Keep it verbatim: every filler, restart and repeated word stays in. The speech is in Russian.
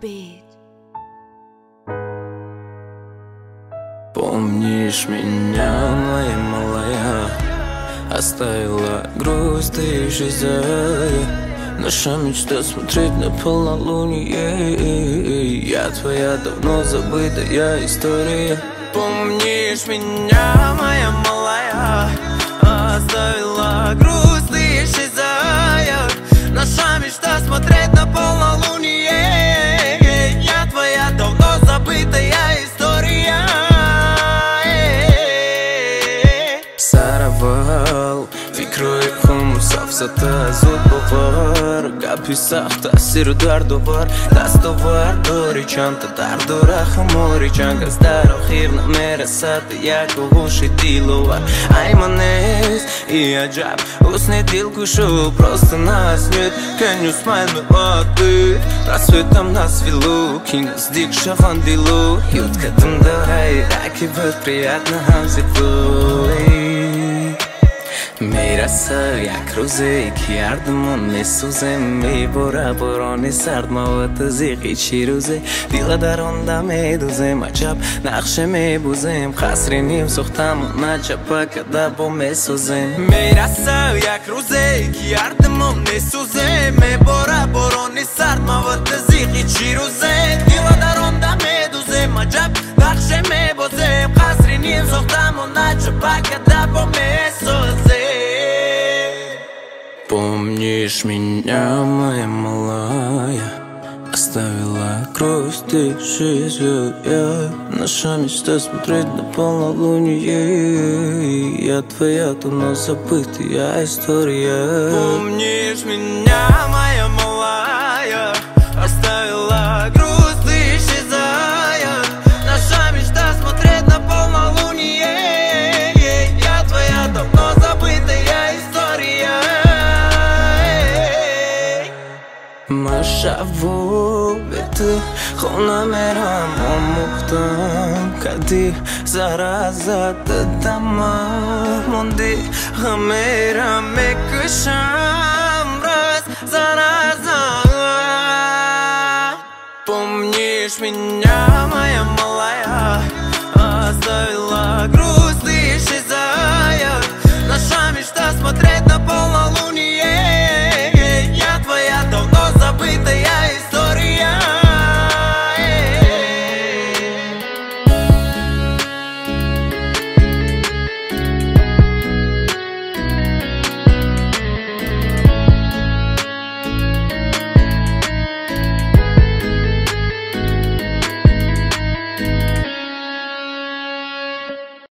beat. Помнишь меня, моя малая? Оставила грусть, ты исчезая. Наша мечта смотреть на полнолуние. Я твоя давно забытая история. Помнишь меня, моя малая? Оставила грусть, ты исчезая. Наша мечта смотреть на полнолуние. Я твоя давно забытая история. Саравал fikroy xum safsata zud bovar gapi saxta siru dardovar dastovar dori chanta dardora khamori changas dar akhir na merasat yak ughushi dilovar aymanes и ajab usne dil kushu просто нас нет can you smile me отты рассветом нас велу кинас дик шафандилу ют кадам давай раки будет приятно хамзитлу میرسه یک روزی که یردمون میسوزه میبره باران سرد مواد زیقی چی روزه دیل درونده میدوزیم عجب نقشه میبوزیم خسرینیم سختمون نجبه کده با میسوزیم میرسه یک روزی که یردمون میسوزه میبره باران سرد مواد زیقی چی روزه دیل درونده میدوزیم عجب نقشه میبوزیم خسرینیم سختمون نجبه کده با میسوزیم. Помнишь меня, моя малая? Оставила грусть, ты исчезла. Наша мечта смотреть на полнолуние. Я твоя давно забытая история. Помнишь меня, моя малая? Оставила грусть, ты исчезая. Наша мечта смотреть на полнолуние. Я твоя давно забытая история. شبو به تو خونه میرم آموختم کدی زره زد دمم موندی خمیرم میکشم راز زره زد Помнишь меня, моя